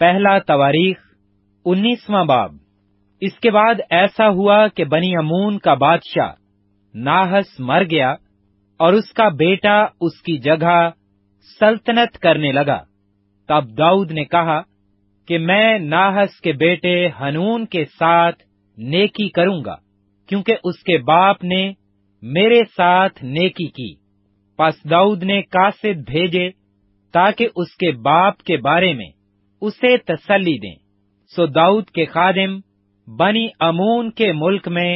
پہلا تواریخ 19واں باب۔ اس کے بعد ایسا ہوا کہ بنی امون کا بادشاہ ناحس مر گیا اور اس کا بیٹا اس کی جگہ سلطنت کرنے لگا۔ تب داؤد نے کہا کہ میں ناحس کے بیٹے حنون کے ساتھ نیکی کروں گا، کیونکہ اس کے باپ نے میرے ساتھ نیکی کی۔ پس داؤد نے قاصد بھیجے تاکہ اس کے باپ کے بارے میں اسے تسلی دیں۔ سو داؤد کے خادم بنی امون کے ملک میں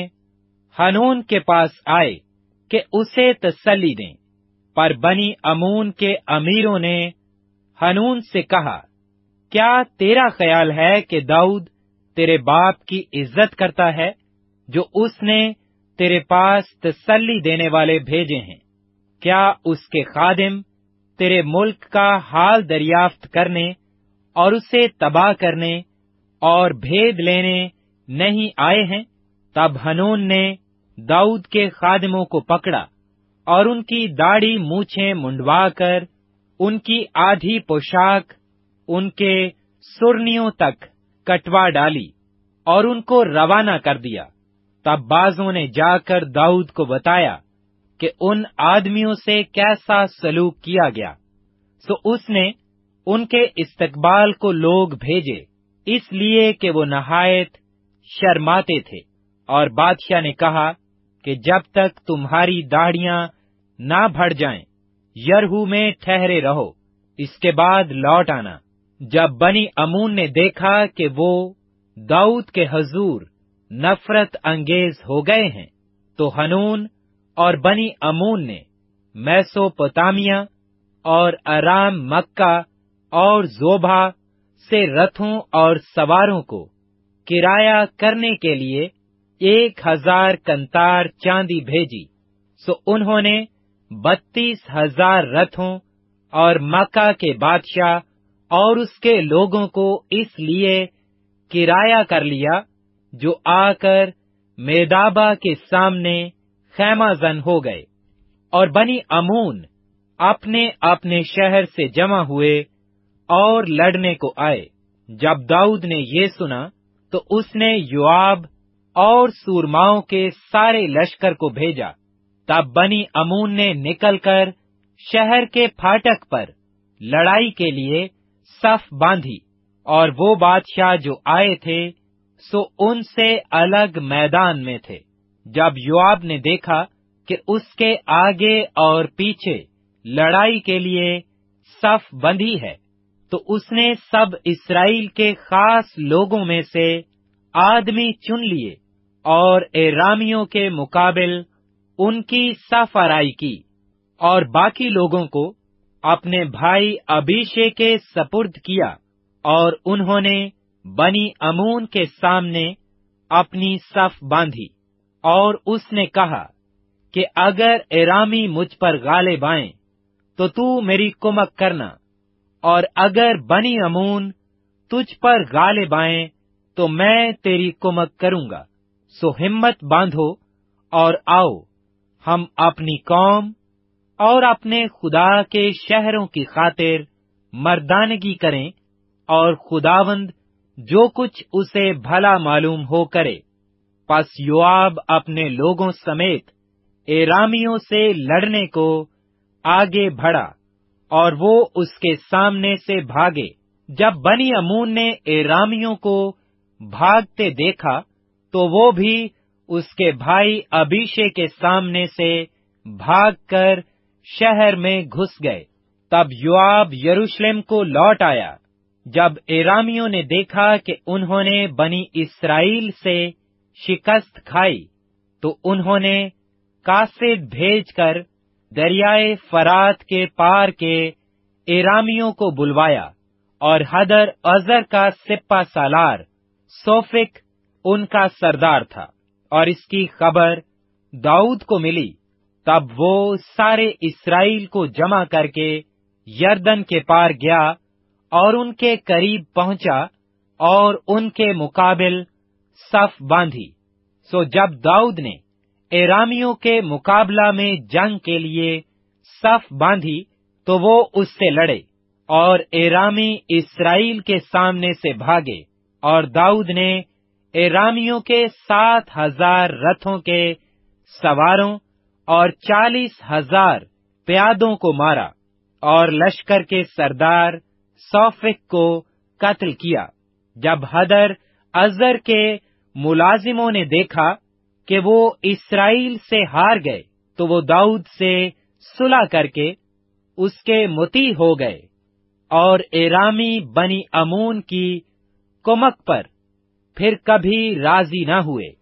حنون کے پاس آئے کہ اسے تسلی دیں، پر بنی امون کے امیروں نے حنون سے کہا، کیا تیرا خیال ہے کہ داؤد تیرے باپ کی عزت کرتا ہے، جو اس نے تیرے پاس تسلی دینے والے بھیجے ہیں؟ کیا اس کے خادم تیرے ملک کا حال دریافت کرنے اور اسے تباہ کرنے اور بھید لینے نہیں آئے ہیں؟ تب حنون نے داؤد کے خادموں کو پکڑا اور ان کی داڑھی مونچھیں منڈوا کر ان کی آدھی پوشاک ان کے سرنیوں تک کٹوا ڈالی اور ان کو روانہ کر دیا۔ تب بازوں نے جا کر داؤد کو بتایا کہ ان آدمیوں سے کیسا سلوک کیا گیا۔ سو اس نے ان کے استقبال کو لوگ بھیجے، اس لیے کہ وہ نہایت شرماتے تھے۔ اور بادشاہ نے کہا کہ جب تک تمہاری داڑھیاں نہ بڑھ جائیں یرہو میں ٹھہرے رہو، اس کے بعد لوٹ آنا۔ جب بنی امون نے دیکھا کہ وہ داؤد کے حضور نفرت انگیز ہو گئے ہیں، تو حنون اور بنی امون نے میسوپوتامیہ اور ارام مکہ اور زوبا سے رتھوں اور سواروں کو کرایہ کرنے کے لیے 1000 کنتار چاندی بھیجی۔ سو انہوں نے 32,000 رتھوں اور مکہ کے بادشاہ اور اس کے لوگوں کو اس لیے کرایہ کر لیا، جو آ کر میدابا کے سامنے خیمہ زن ہو گئے۔ اور بنی امون اپنے اپنے شہر سے جمع ہوئے اور لڑنے کو آئے۔ جب داؤد نے یہ سنا تو اس نے یوآب اور سورماؤں کے سارے لشکر کو بھیجا۔ تب بنی امون نے نکل کر شہر کے پھاٹک پر لڑائی کے لیے صف باندھی، اور وہ بادشاہ جو آئے تھے سو ان سے الگ میدان میں تھے۔ جب یوآب نے دیکھا کہ اس کے آگے اور پیچھے لڑائی کے لیے صف بندھی ہے، تو اس نے سب اسرائیل کے خاص لوگوں میں سے آدمی چن لیے اور ایرامیوں کے مقابل ان کی صف آرائی کی، اور باقی لوگوں کو اپنے بھائی ابیشے کے سپرد کیا، اور انہوں نے بنی امون کے سامنے اپنی صف باندھی۔ اور اس نے کہا کہ اگر ایرامی مجھ پر غالب آئیں تو میری کمک کرنا، اور اگر بنی امون تجھ پر غالب آئیں تو میں تیری کمک کروں گا۔ سو ہمت باندھو اور آؤ، ہم اپنی قوم اور اپنے خدا کے شہروں کی خاطر مردانگی کریں، اور خداوند جو کچھ اسے بھلا معلوم ہو کرے۔ پس یوآب اپنے لوگوں سمیت ایرامیوں سے لڑنے کو آگے بڑھا، اور وہ اس کے سامنے سے بھاگے۔ جب بنی امون نے ایرامیوں کو بھاگتے دیکھا تو وہ بھی اس کے بھائی ابیشے کے سامنے سے بھاگ کر شہر میں گھس گئے۔ تب یوآب یروشلم کو لوٹ آیا۔ جب ایرامیوں نے دیکھا کہ انہوں نے بنی اسرائیل سے شکست کھائی، تو انہوں نے قاصد بھیج کر دریائے فرات کے پار کے ایرامیوں کو بلوایا، اور حدر ازر کا سپہ سالار سوفک ان کا سردار تھا۔ اور اس کی خبر داؤد کو ملی، تب وہ سارے اسرائیل کو جمع کر کے یردن کے پار گیا اور ان کے قریب پہنچا اور ان کے مقابل صف باندھی۔ سو جب داؤد نے ایرامیوں کے مقابلہ میں جنگ کے لیے صف باندھی تو وہ اس سے لڑے، اور ایرامی اسرائیل کے سامنے سے بھاگے، اور داؤد نے ایرامیوں کے 7,000 رتھوں کے سواروں اور 40,000 پیادوں کو مارا، اور لشکر کے سردار صوفک کو قتل کیا۔ جب ہدر ازر کے ملازموں نے دیکھا کہ وہ اسرائیل سے ہار گئے، تو وہ داؤد سے صلح کر کے اس کے مطیع ہو گئے، اور ایرامی بنی امون کی کمک پر پھر کبھی راضی نہ ہوئے۔